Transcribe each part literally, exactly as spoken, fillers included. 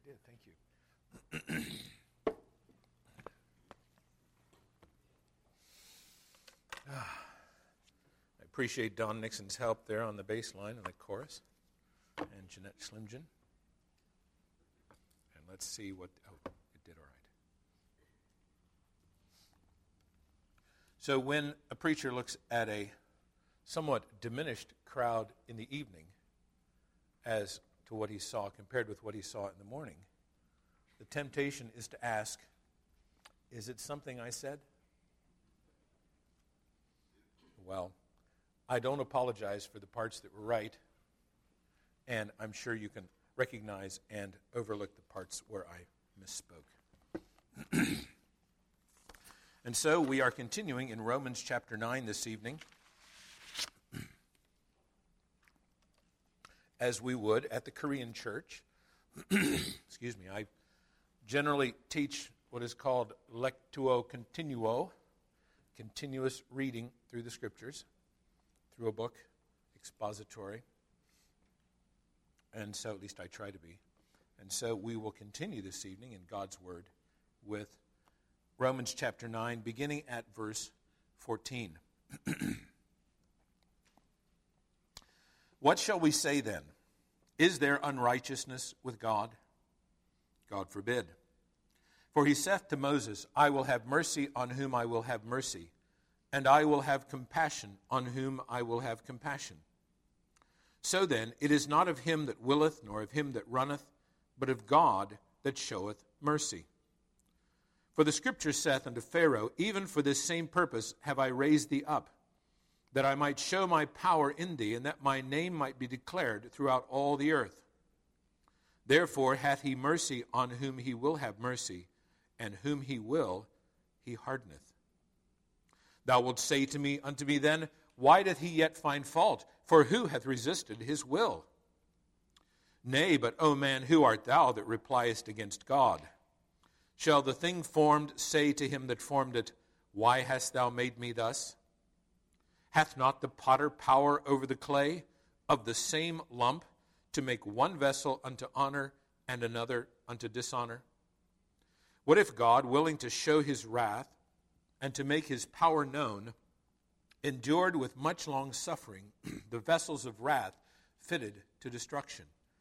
did. Thank you. I appreciate Don Nixon's help there on the bass line and the chorus, and Jeanette Slimgen. And let's see what, oh, it did all right. So when a preacher looks at a somewhat diminished crowd in the evening as to what he saw compared with what he saw in the morning, the temptation is to ask, is it something I said? Well, I don't apologize for the parts that were right, and I'm sure you can recognize and overlook the parts where I misspoke. And so we are continuing in Romans chapter nine this evening, as we would at the Korean church. Excuse me, I generally teach what is called lectio continuo, continuous reading through the Scriptures, through a book, expository. And so, at least I try to be. And so we will continue this evening in God's Word with Romans chapter nine, beginning at verse fourteen. What shall we say then? Is there unrighteousness with God? God forbid. For he saith to Moses, I will have mercy on whom I will have mercy, and I will have compassion on whom I will have compassion. So then, it is not of him that willeth, nor of him that runneth, but of God that showeth mercy. For the Scripture saith unto Pharaoh, even for this same purpose have I raised thee up, that I might show my power in thee, and that my name might be declared throughout all the earth. Therefore hath he mercy on whom he will have mercy, and whom he will he hardeneth. Thou wilt say to me, unto me then, why doth he yet find fault? For who hath resisted his will? Nay, but, O man, who art thou that repliest against God? Shall the thing formed say to him that formed it, why hast thou made me thus? Hath not the potter power over the clay of the same lump to make one vessel unto honor and another unto dishonor? What if God, willing to show his wrath and to make his power known, endured with much long suffering the vessels of wrath fitted to destruction?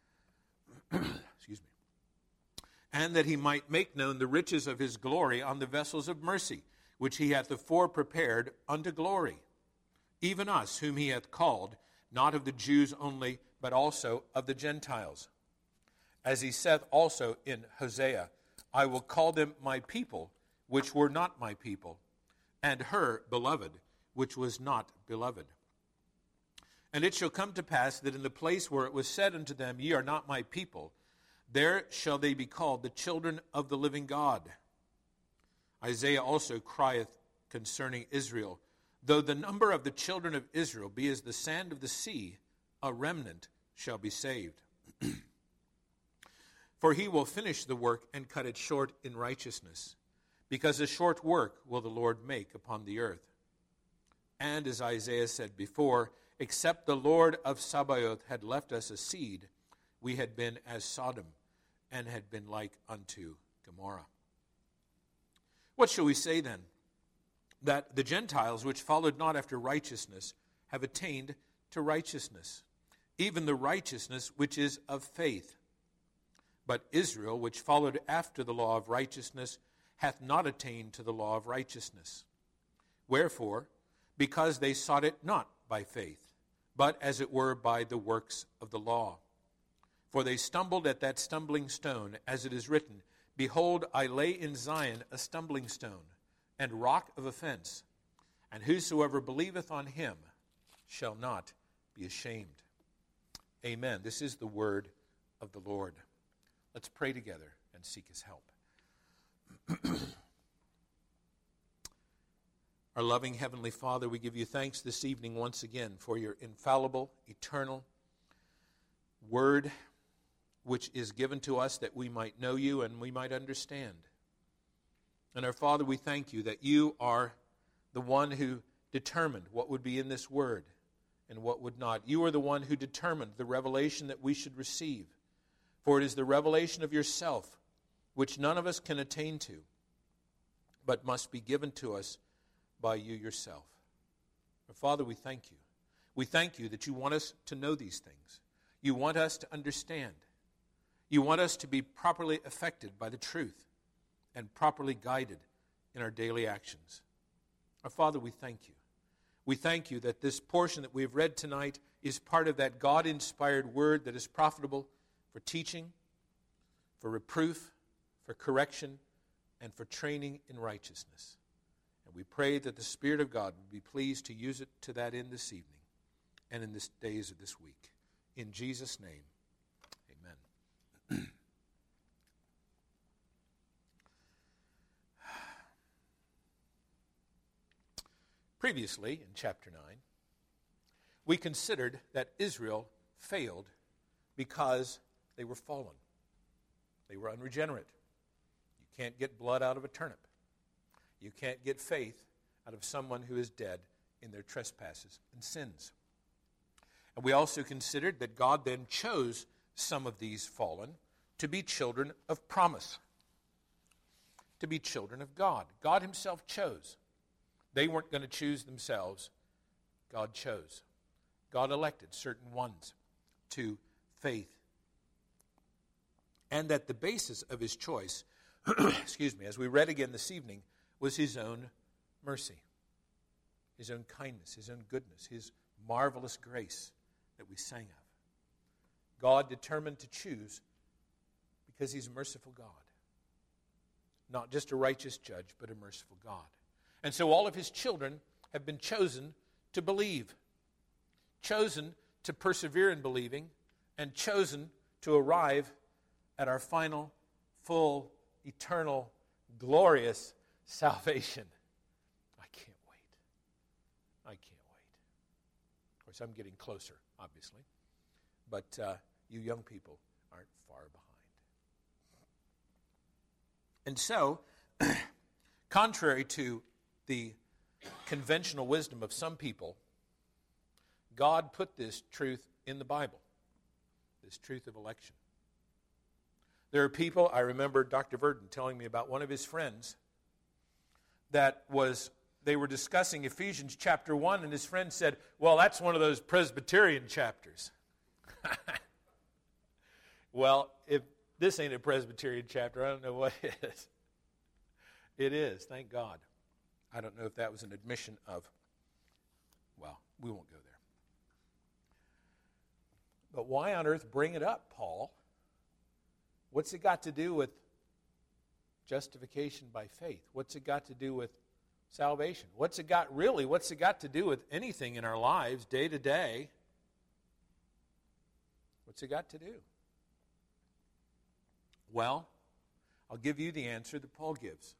Excuse me. And that he might make known the riches of his glory on the vessels of mercy, which he hath afore prepared unto glory, even us whom he hath called, not of the Jews only, but also of the Gentiles. As he saith also in Hosea, I will call them my people, which were not my people, and her beloved, which was not beloved. And it shall come to pass that in the place where it was said unto them, Ye are not my people, there shall they be called the children of the living God. Isaiah also crieth concerning Israel, Though the number of the children of Israel be as the sand of the sea, a remnant shall be saved. For he will finish the work and cut it short in righteousness, because a short work will the Lord make upon the earth. And as Isaiah said before, except the Lord of Sabaoth had left us a seed, we had been as Sodom, and had been like unto Gomorrah. What shall we say then? That the Gentiles, which followed not after righteousness, have attained to righteousness, even the righteousness which is of faith. But Israel, which followed after the law of righteousness, hath not attained to the law of righteousness. Wherefore, because they sought it not by faith, but as it were by the works of the law. For they stumbled at that stumbling stone, as it is written, Behold, I lay in Zion a stumbling stone, and rock of offense, and whosoever believeth on him shall not be ashamed. Amen. This is the word of the Lord. Let's pray together and seek his help. Our loving Heavenly Father, we give you thanks this evening once again for your infallible, eternal word, which is given to us that we might know you and we might understand. And our Father, we thank you that you are the one who determined what would be in this word and what would not. You are the one who determined the revelation that we should receive. For it is the revelation of yourself, which none of us can attain to, but must be given to us by you yourself. Father, we thank you. We thank you that you want us to know these things. You want us to understand. You want us to be properly affected by the truth and properly guided in our daily actions. Our Father, we thank you. We thank you that this portion that we've read tonight is part of that God-inspired word that is profitable for teaching, for reproof, for correction, and for training in righteousness. And we pray that the Spirit of God would be pleased to use it to that end this evening and in the days of this week. In Jesus' name, amen. Previously, in chapter nine, we considered that Israel failed because they were fallen. They were unregenerate. You can't get blood out of a turnip. You can't get faith out of someone who is dead in their trespasses and sins. And we also considered that God then chose some of these fallen to be children of promise, to be children of God. God himself chose. They weren't going to choose themselves. God chose. God elected certain ones to faith. And that the basis of his choice, excuse me, as we read again this evening, was his own mercy, his own kindness, his own goodness, his marvelous grace that we sang of. God determined to choose because he's a merciful God. Not just a righteous judge, but a merciful God. And so all of his children have been chosen to believe, chosen to persevere in believing, and chosen to arrive at our final, full, eternal, glorious salvation. I can't wait. I can't wait. Of course, I'm getting closer, obviously. But uh, you young people aren't far behind. And so, contrary to the conventional wisdom of some people, God put this truth in the Bible, this truth of election. There are people, I remember Doctor Verdon telling me about one of his friends that was, they were discussing Ephesians chapter one, and his friend said, well, that's one of those Presbyterian chapters. Well, if this ain't a Presbyterian chapter, I don't know what is. It is, thank God. I don't know if that was an admission of, well, we won't go there. But why on earth bring it up, Paul? What's it got to do with justification by faith? What's it got to do with salvation? What's it got, really, what's it got to do with anything in our lives, day to day? What's it got to do? Well, I'll give you the answer that Paul gives.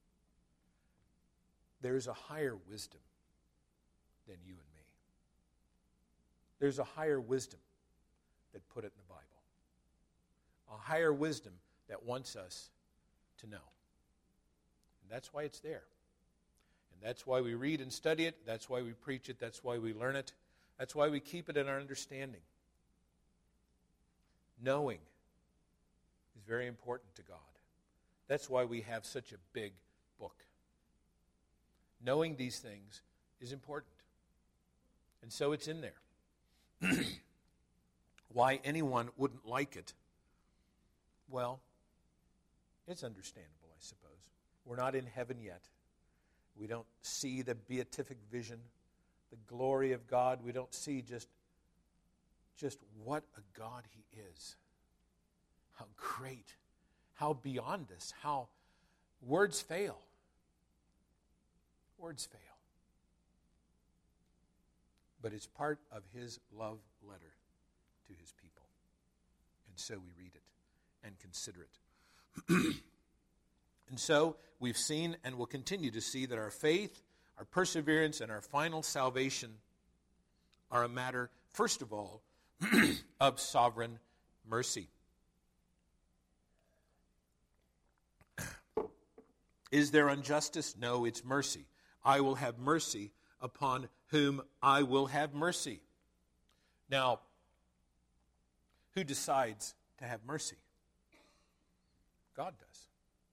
There's a higher wisdom than you and me. There's a higher wisdom that put it in the Bible. A higher wisdom that wants us to know. And that's why it's there. And that's why we read and study it. That's why we preach it. That's why we learn it. That's why we keep it in our understanding. Knowing is very important to God. That's why we have such a big book. Knowing these things is important. And so it's in there. Why anyone wouldn't like it, well, it's understandable, I suppose. We're not in heaven yet. We don't see the beatific vision, the glory of God. We don't see just, just what a God he is. How great, how beyond us, how words fail. Words fail. But it's part of his love letter to his people. And so we read it and consider it. And so we've seen and will continue to see that our faith, our perseverance, and our final salvation are a matter, first of all, of sovereign mercy. Is there injustice? No, it's mercy. I will have mercy upon whom I will have mercy. Now, who decides to have mercy. God does.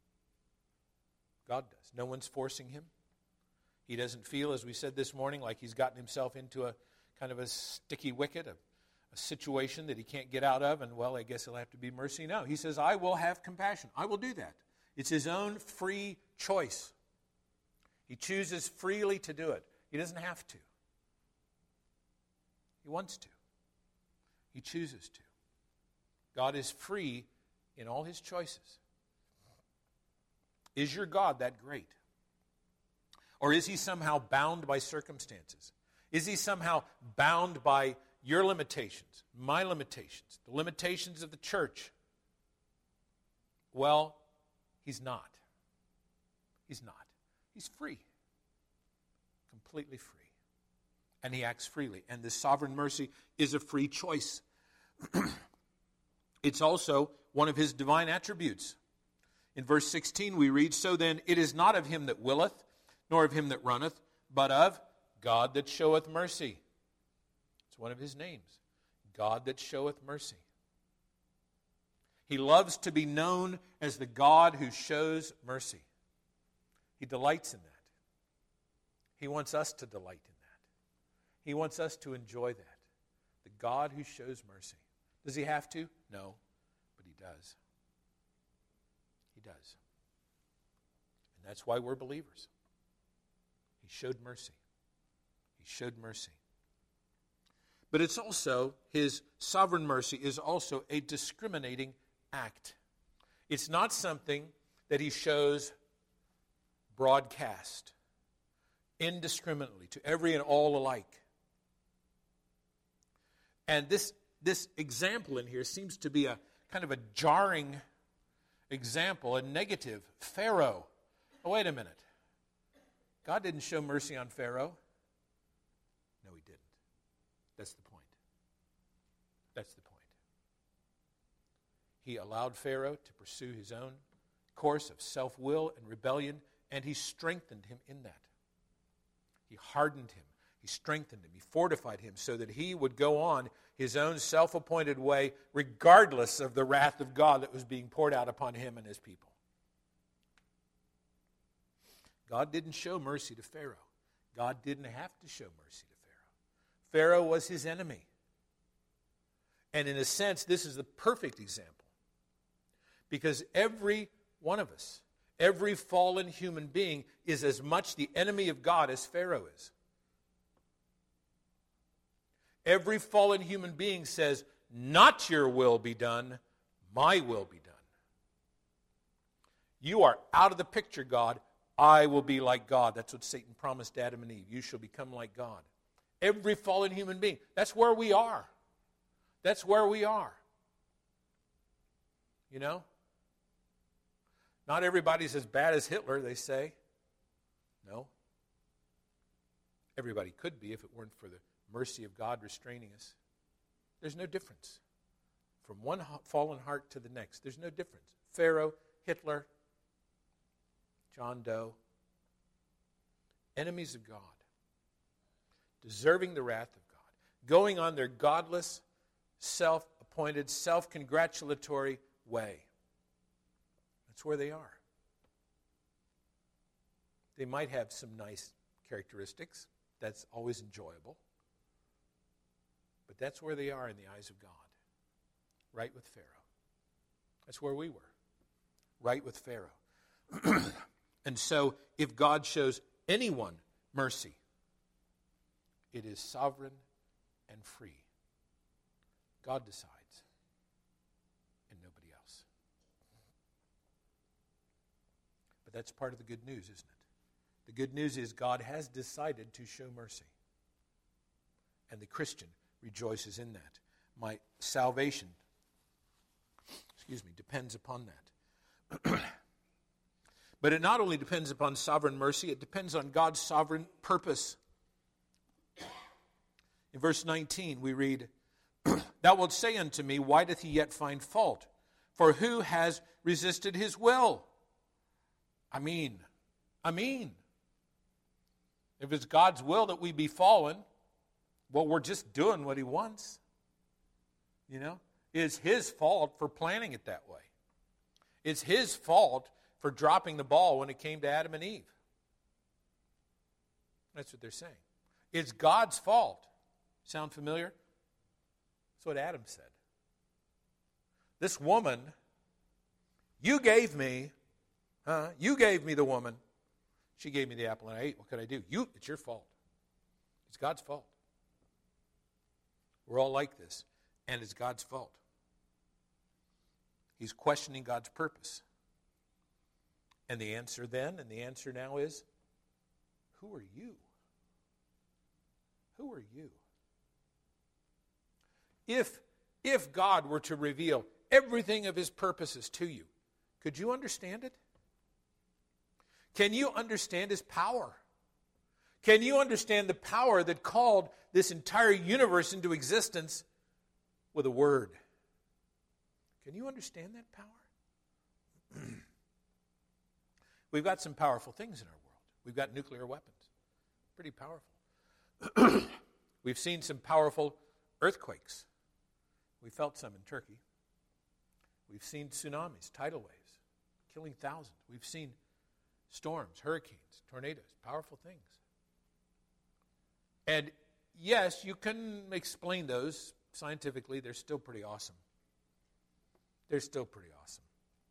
God does. No one's forcing him. He doesn't feel, as we said this morning, like he's gotten himself into a kind of a sticky wicket, a, a situation that he can't get out of, and, well, I guess he'll have to be mercy. No, he says, I will have compassion. I will do that. It's his own free choice. He chooses freely to do it. He doesn't have to. He wants to. He chooses to. God is free in all his choices. Is your God that great? Or is he somehow bound by circumstances? Is he somehow bound by your limitations, my limitations, the limitations of the church? Well, he's not. He's not. He's free. Completely free. And he acts freely. And this sovereign mercy is a free choice. It's also one of his divine attributes. In verse sixteen we read, So then it is not of him that willeth, nor of him that runneth, but of God that showeth mercy. It's one of his names. God that showeth mercy. He loves to be known as the God who shows mercy. He delights in that. He wants us to delight in that. He wants us to enjoy that. The God who shows mercy. Does he have to? No, but he does. He does. And that's why we're believers. He showed mercy. He showed mercy. But it's also, his sovereign mercy is also a discriminating act. It's not something that he shows broadcast, indiscriminately, to every and all alike. And this, this example in here seems to be a kind of a jarring example, a negative. Pharaoh. Oh, wait a minute. God didn't show mercy on Pharaoh. No, he didn't. That's the point. That's the point. He allowed Pharaoh to pursue his own course of self-will and rebellion, and he strengthened him in that. He hardened him. He strengthened him. He fortified him so that he would go on his own self-appointed way regardless of the wrath of God that was being poured out upon him and his people. God didn't show mercy to Pharaoh. God didn't have to show mercy to Pharaoh. Pharaoh was his enemy. And in a sense, this is the perfect example. Because every one of us, every fallen human being is as much the enemy of God as Pharaoh is. Every fallen human being says, not your will be done, my will be done. You are out of the picture, God. I will be like God. That's what Satan promised Adam and Eve. You shall become like God. Every fallen human being. That's where we are. That's where we are. You know? Not everybody's as bad as Hitler, they say. No. Everybody could be if it weren't for the mercy of God restraining us. There's no difference. From one fallen heart to the next, there's no difference. Pharaoh, Hitler, John Doe, enemies of God, deserving the wrath of God, going on their godless, self-appointed, self-congratulatory way. That's where they are. They might have some nice characteristics. That's always enjoyable. But that's where they are in the eyes of God. Right with Pharaoh. That's where we were. Right with Pharaoh. And so, if God shows anyone mercy, it is sovereign and free. God decides, and nobody else. But that's part of the good news, isn't it? The good news is God has decided to show mercy. And the Christian rejoices in that. My salvation, excuse me, depends upon that. But it not only depends upon sovereign mercy, it depends on God's sovereign purpose. In verse nineteen, we read, Thou wilt say unto me, why doth he yet find fault? For who has resisted his will? I mean, I mean, if it's God's will that we be fallen, well, we're just doing what he wants. You know? It's his fault for planning it that way. It's his fault for dropping the ball when it came to Adam and Eve. That's what they're saying. It's God's fault. Sound familiar? That's what Adam said. This woman, you gave me, huh? You gave me the woman. She gave me the apple and I ate. What could I do? You, it's your fault. It's God's fault. We're all like this, and it's God's fault. He's questioning God's purpose. And the answer then, and the answer now is, who are you? Who are you? If, if God were to reveal everything of his purposes to you, could you understand it? Can you understand his power? Can you understand the power that called this entire universe into existence with a word? Can you understand that power? We've got some powerful things in our world. We've got nuclear weapons. Pretty powerful. We've seen some powerful earthquakes. We felt some in Turkey. We've seen tsunamis, tidal waves, killing thousands. We've seen storms, hurricanes, tornadoes, powerful things. And yes, you can explain those scientifically. They're still pretty awesome. They're still pretty awesome.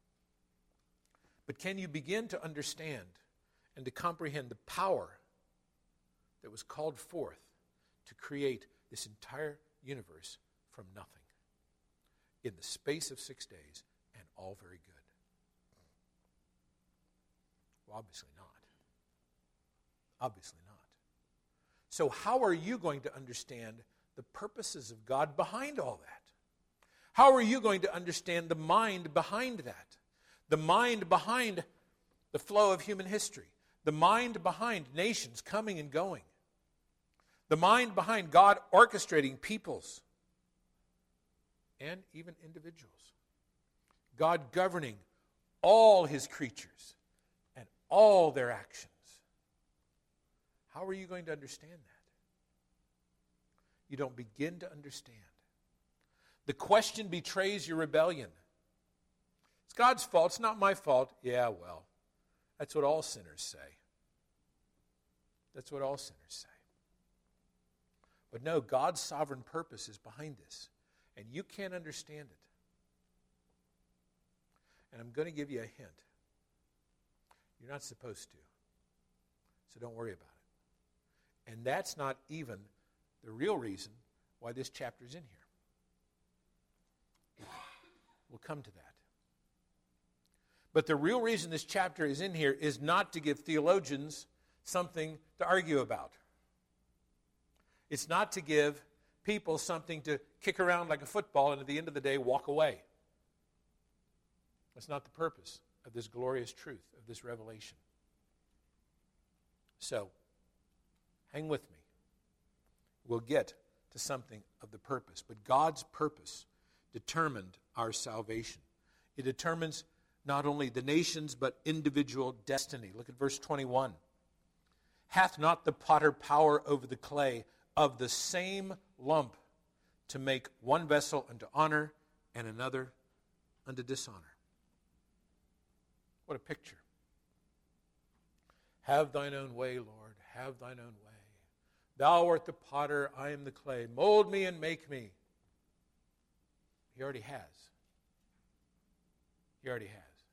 But can you begin to understand and to comprehend the power that was called forth to create this entire universe from nothing in the space of six days, and all very good? Well, obviously not. Obviously not. So how are you going to understand the purposes of God behind all that? How are you going to understand the mind behind that? The mind behind the flow of human history. The mind behind nations coming and going. The mind behind God orchestrating peoples and even individuals. God governing all his creatures and all their actions. How are you going to understand that? You don't begin to understand. The question betrays your rebellion. It's God's fault. It's not my fault. Yeah, well, that's what all sinners say. That's what all sinners say. But no, God's sovereign purpose is behind this, and you can't understand it. And I'm going to give you a hint. You're not supposed to, so don't worry about it. And that's not even the real reason why this chapter is in here. We'll come to that. But the real reason this chapter is in here is not to give theologians something to argue about. It's not to give people something to kick around like a football and at the end of the day walk away. That's not the purpose of this glorious truth, of this revelation. So, hang with me. We'll get to something of the purpose. But God's purpose determined our salvation. It determines not only the nations, but individual destiny. Look at verse twenty-one. Hath not the potter power over the clay of the same lump to make one vessel unto honor and another unto dishonor? What a picture. Have thine own way, Lord, have thine own way. Thou art the potter, I am the clay. Mold me and make me. He already has. He already has.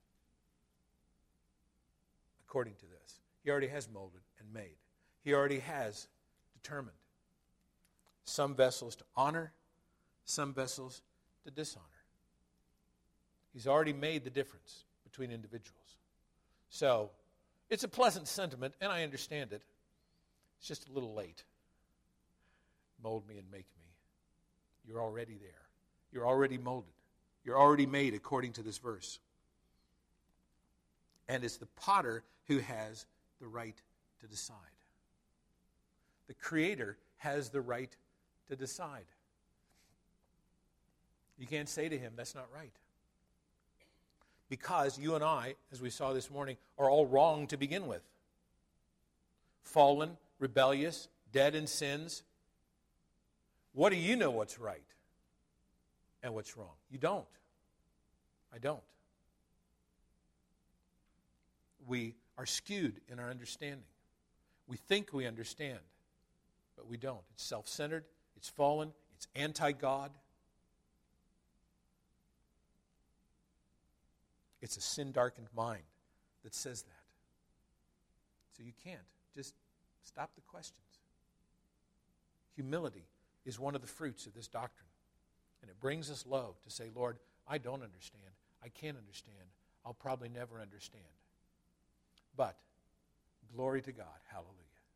According to this. He already has molded and made. He already has determined some vessels to honor, some vessels to dishonor. He's already made the difference between individuals. So, it's a pleasant sentiment, and I understand it. It's just a little late. Mold me and make me. You're already there. You're already molded. You're already made according to this verse. And it's the potter who has the right to decide. The Creator has the right to decide. You can't say to him, that's not right. Because you and I, as we saw this morning, are all wrong to begin with. Fallen, rebellious, dead in sins. What do you know what's right? and what's wrong. You don't. I don't. We are skewed in our understanding. We think we understand, but we don't. It's self-centered, it's fallen, it's anti-God. It's a sin-darkened mind that says that. So you can't. Just stop the questions. Humility is one of the fruits of this doctrine. And it brings us low to say, Lord, I don't understand. I can't understand. I'll probably never understand. But glory to God. Hallelujah.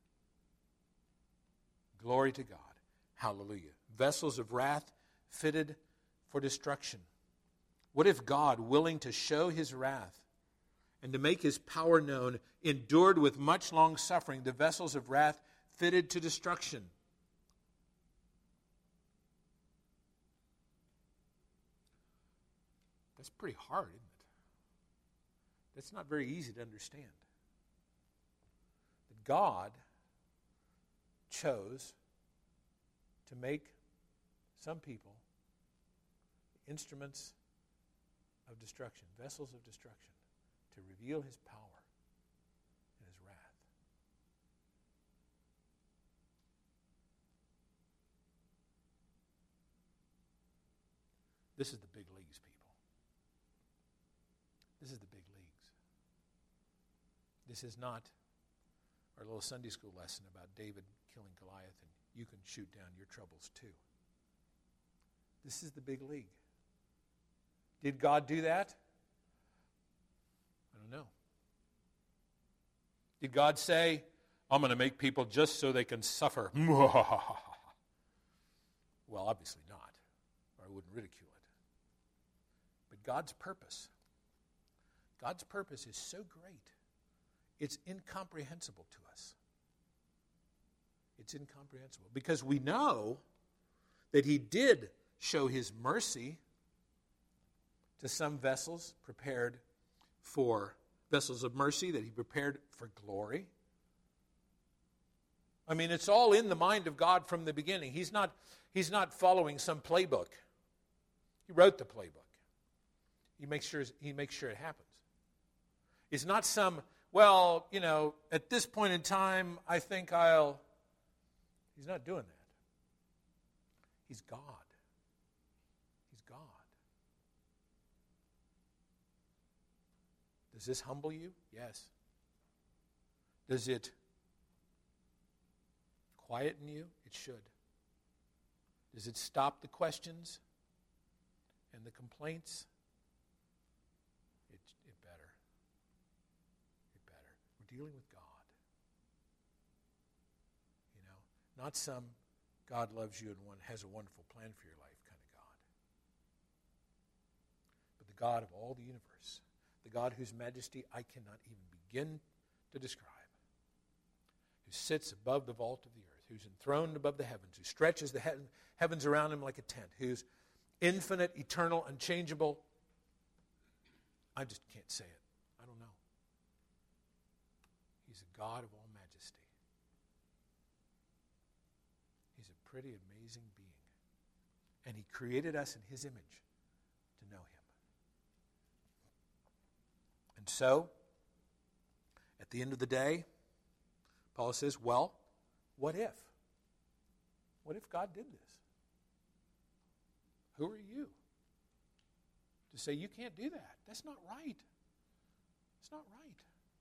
Glory to God. Hallelujah. Vessels of wrath fitted for destruction. What if God, willing to show his wrath and to make his power known, endured with much long suffering the vessels of wrath fitted to destruction? That's pretty hard, isn't it? That's not very easy to understand. That God chose to make some people instruments of destruction, vessels of destruction, to reveal his power and his wrath. This is the big leagues, people. This is the big leagues. This is not our little Sunday school lesson about David killing Goliath and you can shoot down your troubles too. This is the big league. Did God do that? I don't know. Did God say, I'm going to make people just so they can suffer? Well, obviously not, or I wouldn't ridicule it. But God's purpose, God's purpose is so great, it's incomprehensible to us. It's incomprehensible because we know that he did show his mercy to some vessels prepared for vessels of mercy, that he prepared for glory. I mean, it's all in the mind of God from the beginning. He's not, he's not following some playbook. He wrote the playbook. He makes sure, he makes sure it happens. It's not some, well, you know, at this point in time, I think I'll... He's not doing that. He's God. He's God. Does this humble you? Yes. Does it quieten you? It should. Does it stop the questions and the complaints? It, it better. It better. We're dealing with God. You know, not some God loves you and one has a wonderful plan for your life kind of God. But the God of all the universe. The God whose majesty I cannot even begin to describe, who sits above the vault of the earth, who's enthroned above the heavens, who stretches the he- heavens around him like a tent, who's infinite, eternal, unchangeable. I just can't say it. I don't know. He's a God of all majesty. He's a pretty amazing being. And he created us in his image to know him. And so, at the end of the day, Paul says, well, what if? What if God did this? Who are you to say you can't do that? That's not right. It's not right.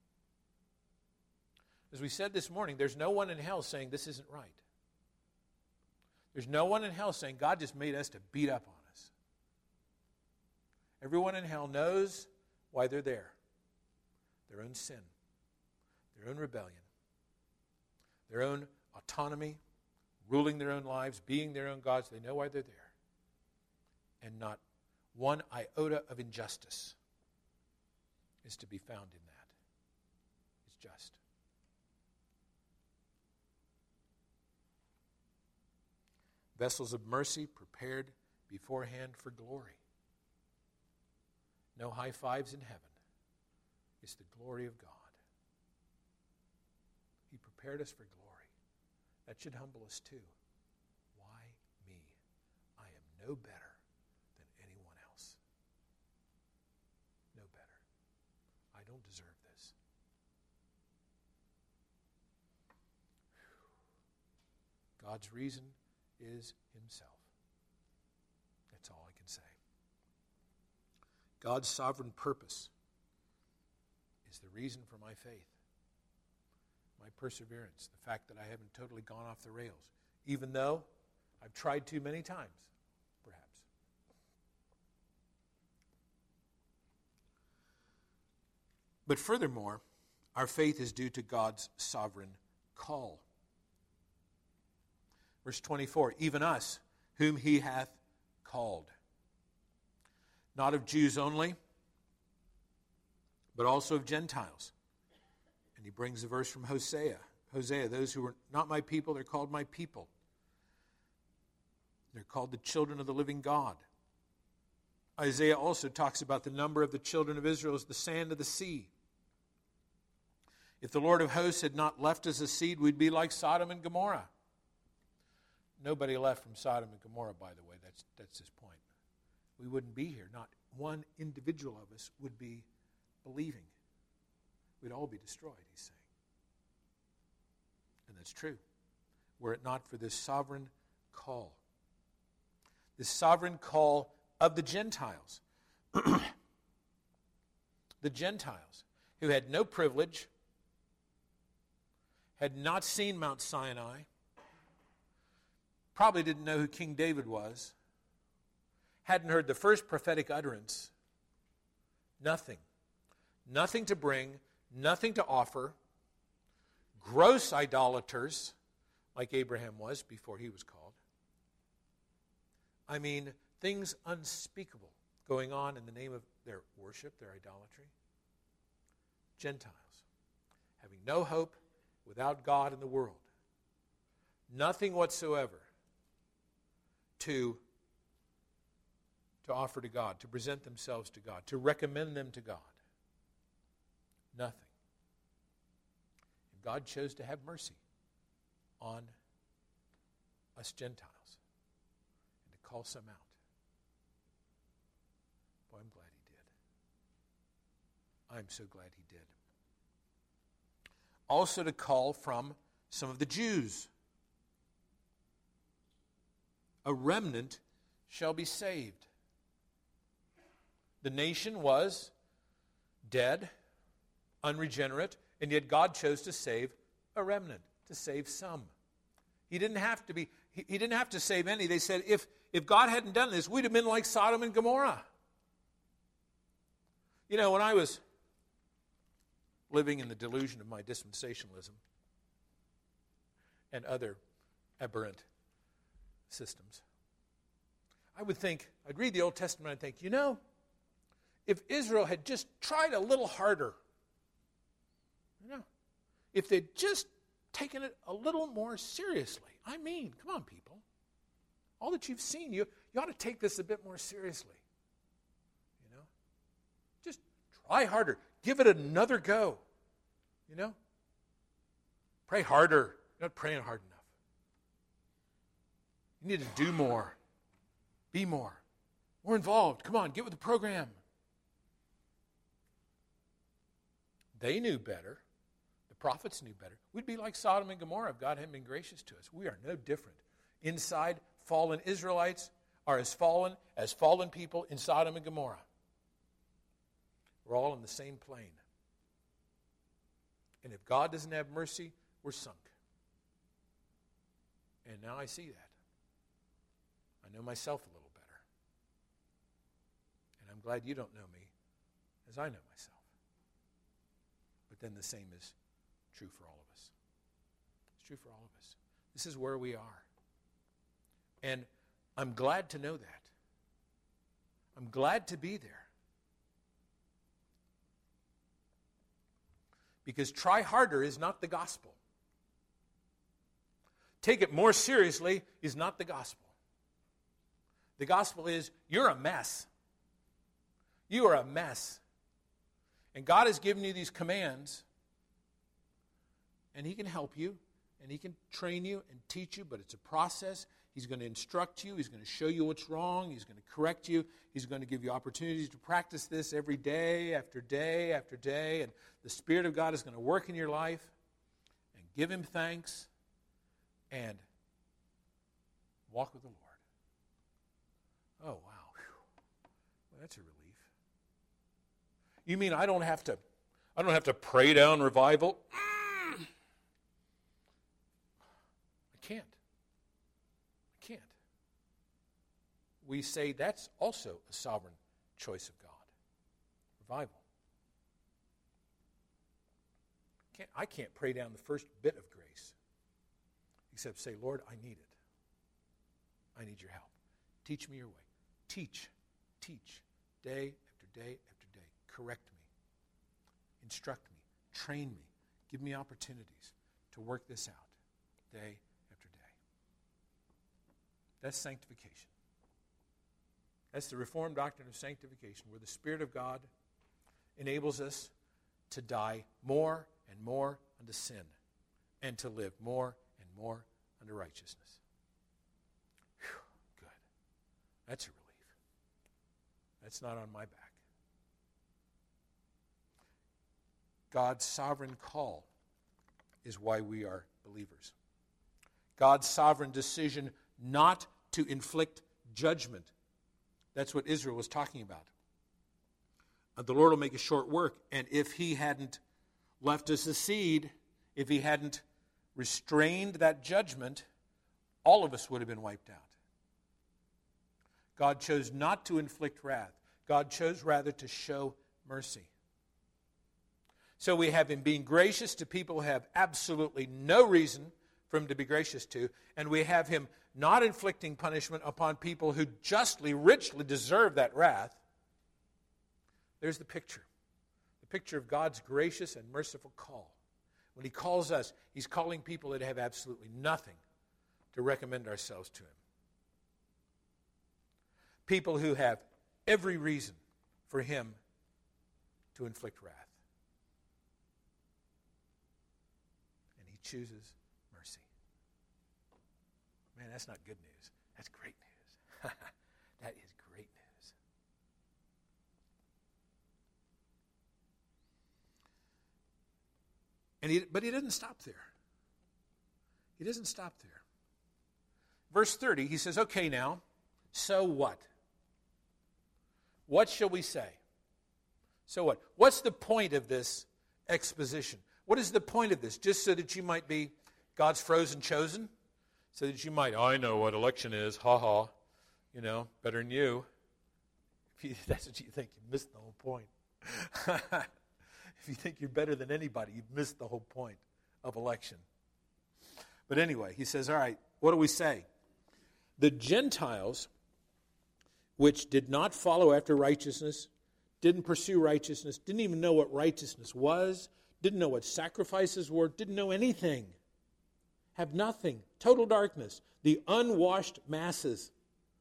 As we said this morning, there's no one in hell saying this isn't right. There's no one in hell saying God just made us to beat up on us. Everyone in hell knows why they're there. Their own sin, their own rebellion, their own autonomy, ruling their own lives, being their own gods. They know why they're there. And not one iota of injustice is to be found in that. It's just. Vessels of mercy prepared beforehand for glory. No high fives in heaven. It's the glory of God. He prepared us for glory. That should humble us too. Why me? I am no better than I don't deserve this. God's reason is himself. That's all I can say. God's sovereign purpose is the reason for my faith, my perseverance, the fact that I haven't totally gone off the rails, even though I've tried to many times, perhaps. But furthermore, our faith is due to God's sovereign call. Verse twenty-four, even us, whom he hath called. Not of Jews only, but also of Gentiles. And he brings a verse from Hosea. Hosea, those who are not my people, they're called my people. They're called the children of the living God. Isaiah also talks about the number of the children of Israel as the sand of the sea. If the Lord of hosts had not left us a seed, we'd be like Sodom and Gomorrah. Nobody left from Sodom and Gomorrah, by the way. That's, that's his point. We wouldn't be here. Not one individual of us would be believing. We'd all be destroyed, he's saying. And that's true. Were it not for this sovereign call. This sovereign call of the Gentiles. The Gentiles, who had no privilege, had not seen Mount Sinai, probably didn't know who King David was, hadn't heard the first prophetic utterance, nothing. Nothing to bring, nothing to offer, gross idolaters, like Abraham was before he was called. I mean, things unspeakable going on in the name of their worship, their idolatry. Gentiles, having no hope, without God in the world. Nothing whatsoever to, to offer to God, to present themselves to God, to recommend them to God. Nothing. And God chose to have mercy on us Gentiles and to call some out. Boy, I'm glad he did. I'm so glad he did. Also to call from some of the Jews. A remnant shall be saved. The nation was dead, unregenerate, and yet God chose to save a remnant, to save some. He didn't have to be, he, he didn't have to save any. They said, if, if God hadn't done this, we'd have been like Sodom and Gomorrah. You know, when I was living in the delusion of my dispensationalism and other aberrant systems, I would think, I'd read the Old Testament and think, you know, if Israel had just tried a little harder, you know, if they'd just taken it a little more seriously. I mean, come on, people. All that you've seen, you, you ought to take this a bit more seriously. You know? Just try harder. Give it another go. You know? Pray harder. You're not praying hard enough. You need to do more. Be more. More involved. Come on, get with the program. They knew better. The prophets knew better. We'd be like Sodom and Gomorrah if God hadn't been gracious to us. We are no different. Inside, fallen Israelites are as fallen as fallen people in Sodom and Gomorrah. We're all in the same plane. And if God doesn't have mercy, we're sunk. And now I see that. I know myself a little better. And I'm glad you don't know me as I know myself. But then the same is true for all of us. It's true for all of us. This is where we are. And I'm glad to know that. I'm glad to be there. Because try harder is not the gospel. Take it more seriously is not the gospel. The gospel is you're a mess. You are a mess. And God has given you these commands. And He can help you. And He can train you and teach you. But it's a process. He's going to instruct you. He's going to show you what's wrong. He's going to correct you. He's going to give you opportunities to practice this every day after day after day. And the Spirit of God is going to work in your life. And give Him thanks. And walk with the Lord. Oh, wow. Well, that's a relief. You mean I don't have to, I don't have to pray down revival? Mm. I can't. I can't. We say that's also a sovereign choice of God. Revival. Can't, I can't pray down the first bit of grace. Except say, Lord, I need it. I need your help. Teach me your way. Teach, teach, day after day after day. Correct me. Instruct me. Train me. Give me opportunities to work this out day after day. That's sanctification. That's the Reformed doctrine of sanctification, where the Spirit of God enables us to die more and more unto sin and to live more and more unto righteousness. Whew, good. That's a relief. That's not on my back. God's sovereign call is why we are believers. God's sovereign decision not to inflict judgment. That's what Israel was talking about. Uh, the Lord will make a short work, and if He hadn't left us a seed, if He hadn't restrained that judgment, all of us would have been wiped out. God chose not to inflict wrath. God chose rather to show mercy. So we have Him being gracious to people who have absolutely no reason for Him to be gracious to, and we have Him not inflicting punishment upon people who justly, richly deserve that wrath. There's the picture. The picture of God's gracious and merciful call. When He calls us, He's calling people that have absolutely nothing to recommend ourselves to Him. People who have every reason for Him to inflict wrath. And He chooses mercy. Man, that's not good news. That's great news. That is great news. And he, but He doesn't stop there. He doesn't stop there. Verse thirty, He says, okay now, so what? What shall we say? So what? What's the point of this exposition? What is the point of this? Just so that you might be God's frozen chosen? So that you might, I know what election is, ha ha, you know, better than you. If you, that's what you think, you missed the whole point. If you think you're better than anybody, you've missed the whole point of election. But anyway, he says, all right, what do we say? The Gentiles, which did not follow after righteousness, didn't pursue righteousness, didn't even know what righteousness was, didn't know what sacrifices were, didn't know anything, have nothing, total darkness, the unwashed masses,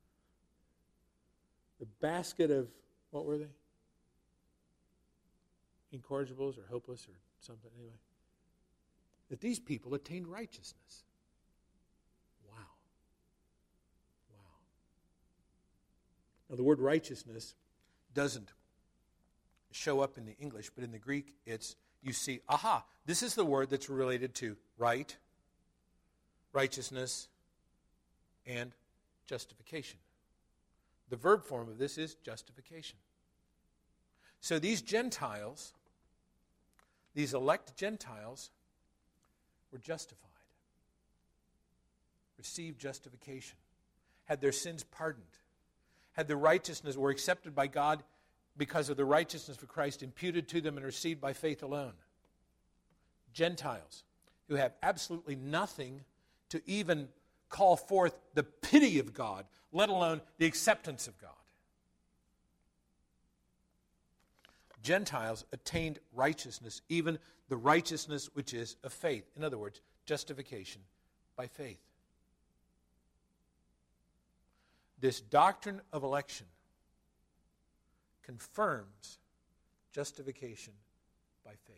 the basket of, what were they? Incorrigibles or hopeless or something, anyway. That these people attained righteousness. Wow. Wow. Now the word righteousness doesn't show up in the English, but in the Greek it's, you see, aha, this is the word that's related to right, righteousness, and justification. The verb form of this is justification. So these Gentiles, these elect Gentiles, were justified, received justification, had their sins pardoned, had their righteousness, were accepted by God because of the righteousness of Christ imputed to them and received by faith alone. Gentiles who have absolutely nothing to even call forth the pity of God, let alone the acceptance of God. Gentiles attained righteousness, even the righteousness which is of faith. In other words, justification by faith. This doctrine of election confirms justification by faith.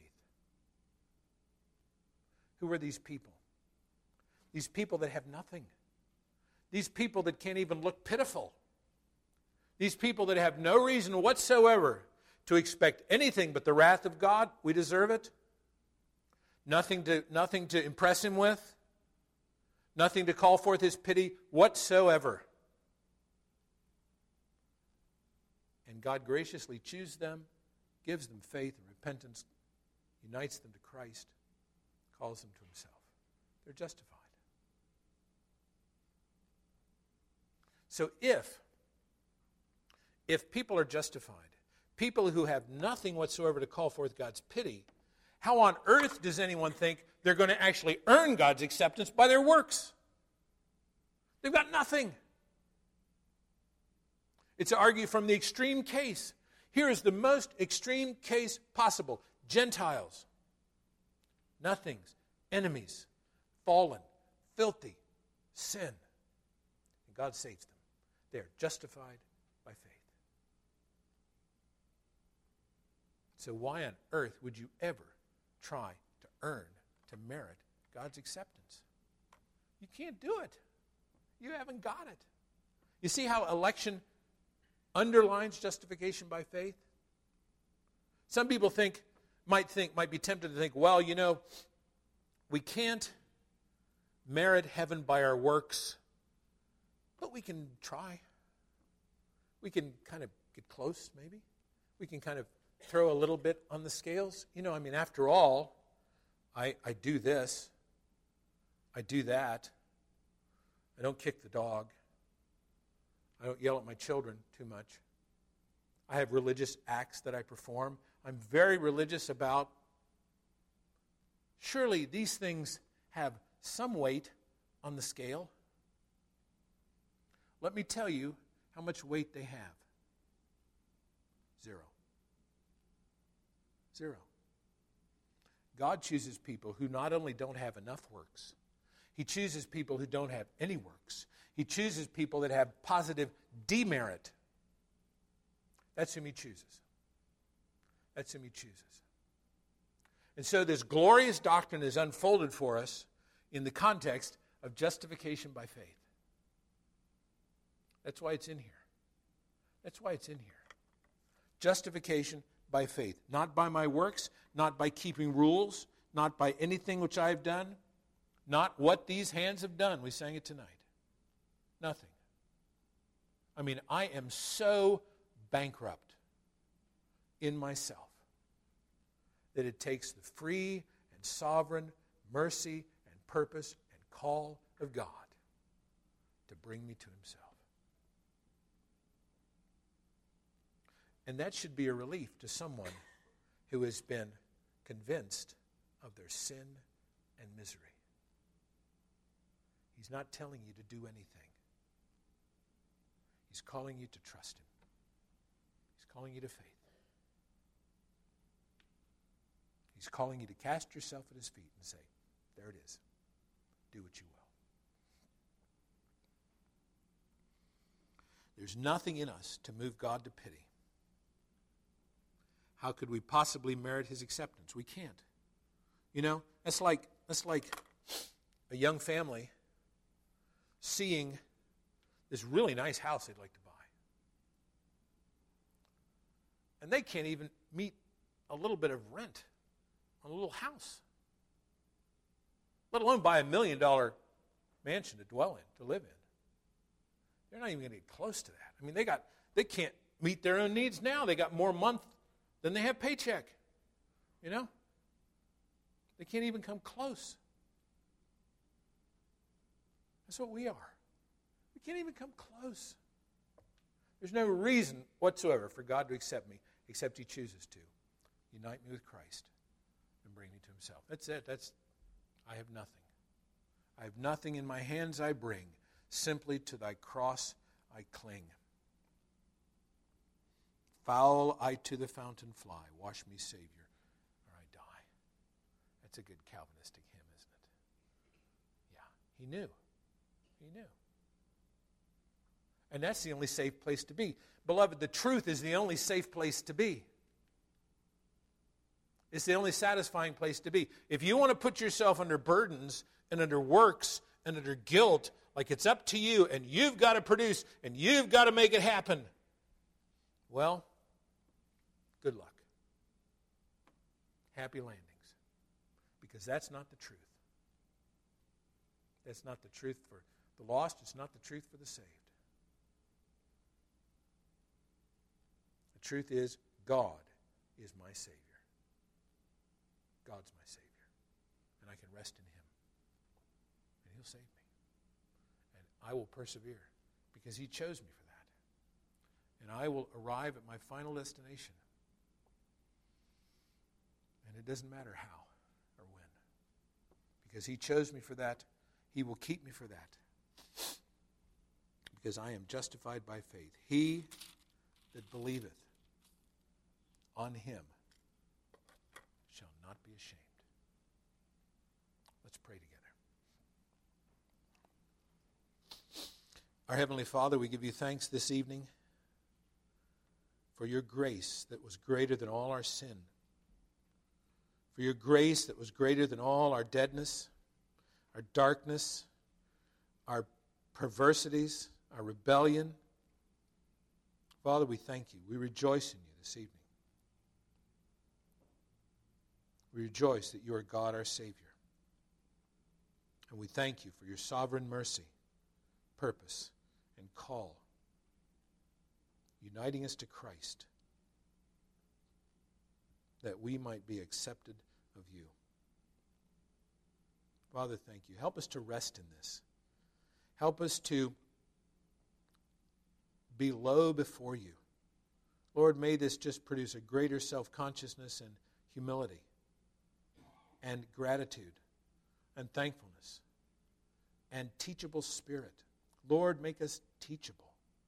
Who are these people? These people that have nothing. These people that can't even look pitiful. These people that have no reason whatsoever to expect anything but the wrath of God. We deserve it. Nothing to, nothing to impress him with. Nothing to call forth his pity whatsoever. And God graciously chooses them, gives them faith and repentance, unites them to Christ, calls them to himself. They're justified. So if, if people are justified, people who have nothing whatsoever to call forth God's pity, how on earth does anyone think they're going to actually earn God's acceptance by their works? They've got nothing. It's to argue from the extreme case. Here is the most extreme case possible. Gentiles, nothings, enemies, fallen, filthy, sin. And God saves them. They are justified by faith. So why on earth would you ever try to earn, to merit God's acceptance? You can't do it. You haven't got it. You see how election underlines justification by faith? Some people think, might think, might be tempted to think, well, you know, we can't merit heaven by our works, but we can try. We can kind of get close, maybe. We can kind of throw a little bit on the scales. You know, I mean, after all, I, I do this. I do that. I don't kick the dog. I don't yell at my children too much. I have religious acts that I perform. I'm very religious about. Surely these things have some weight on the scale. Let me tell you how much weight they have. Zero. Zero. God chooses people who not only don't have enough works, he chooses people who don't have any works. He chooses people that have positive demerit. That's whom he chooses. That's whom he chooses. And so this glorious doctrine is unfolded for us in the context of justification by faith. That's why it's in here. That's why it's in here. Justification by faith. Not by my works, not by keeping rules, not by anything which I have done, not what these hands have done. We sang it tonight. Nothing. I mean, I am so bankrupt in myself that it takes the free and sovereign mercy and purpose and call of God to bring me to himself. And that should be a relief to someone who has been convinced of their sin and misery. He's not telling you to do anything. He's calling you to trust him. He's calling you to faith. He's calling you to cast yourself at his feet and say, there it is. Do what you will. There's nothing in us to move God to pity. How could we possibly merit his acceptance? We can't. You know, that's like that's like a young family seeing this really nice house they'd like to buy. And they can't even meet a little bit of rent on a little house, let alone buy a million dollar mansion to dwell in, to live in. They're not even going to get close to that. I mean, they got they can't meet their own needs now. They got more month than they have paycheck. You know? They can't even come close. That's what we are. We can't even come close. There's no reason whatsoever for God to accept me except he chooses to. Unite me with Christ and bring me to himself. That's it. That's I have nothing. I have nothing in my hands I bring. Simply to thy cross I cling. Foul I to the fountain fly. Wash me, Savior, or I die. That's a good Calvinistic hymn, isn't it? Yeah, he knew. He knew. And that's the only safe place to be. Beloved, the truth is the only safe place to be. It's the only satisfying place to be. If you want to put yourself under burdens and under works and under guilt Like it's up to you, and you've got to produce, and you've got to make it happen. Well, good luck. Happy landings. Because that's not the truth. That's not the truth for the lost. It's not the truth for the saved. The truth is, God is my Savior. God's my Savior. And I can rest in Him. And He'll save me. And I will persevere because He chose me for that. And I will arrive at my final destination. And it doesn't matter how or when. Because He chose me for that. He will keep me for that. Because I am justified by faith. He that believeth on Him shall not be ashamed. Let's pray together. Our Heavenly Father, we give you thanks this evening for your grace that was greater than all our sin. For your grace that was greater than all our deadness, our darkness, our perversities, our rebellion. Father, we thank you. We rejoice in you this evening. We rejoice that you are God, our Savior. And we thank you for your sovereign mercy, purpose, and call, uniting us to Christ, that we might be accepted of you. Father, thank you. Help us to rest in this. Help us to be low before you. Lord, may this just produce a greater self-consciousness and humility and gratitude and thankfulness and teachable spirit. Lord, make us teachable.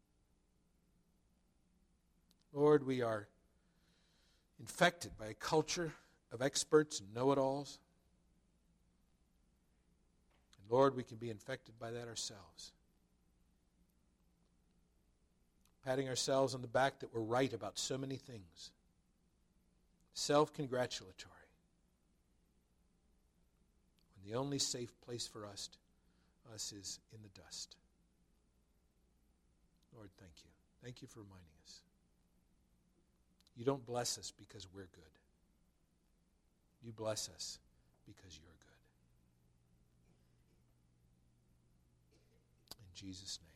Lord, we are infected by a culture of experts and know-it-alls. And Lord, we can be infected by that ourselves. Patting ourselves on the back that we're right about so many things. Self-congratulatory. When the only safe place for us, us is in the dust. Lord, thank you. Thank you for reminding us. You don't bless us because we're good. You bless us because you're good. In Jesus' name.